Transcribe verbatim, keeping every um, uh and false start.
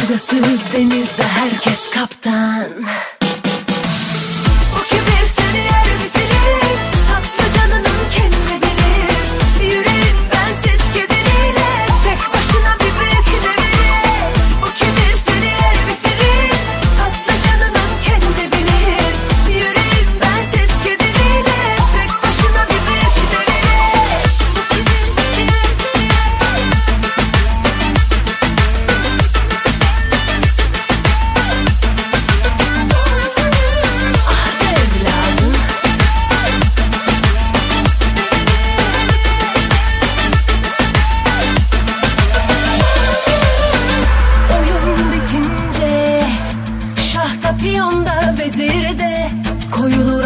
Dalgasız denizde herkes kaptan. Bu kibir seni yer bitirir, tatlı canının kendi bilir. Yüreğin bensiz kederiyle tek başına bir büyük devir. Bu kibir seni yer bitirir, tatlı canının kendi bilir. Yüreğin bensiz kederiyle tek başına bir büyük devir. Bu kibir seni yer Oyun bitince şahta piyonda vezirde koyulur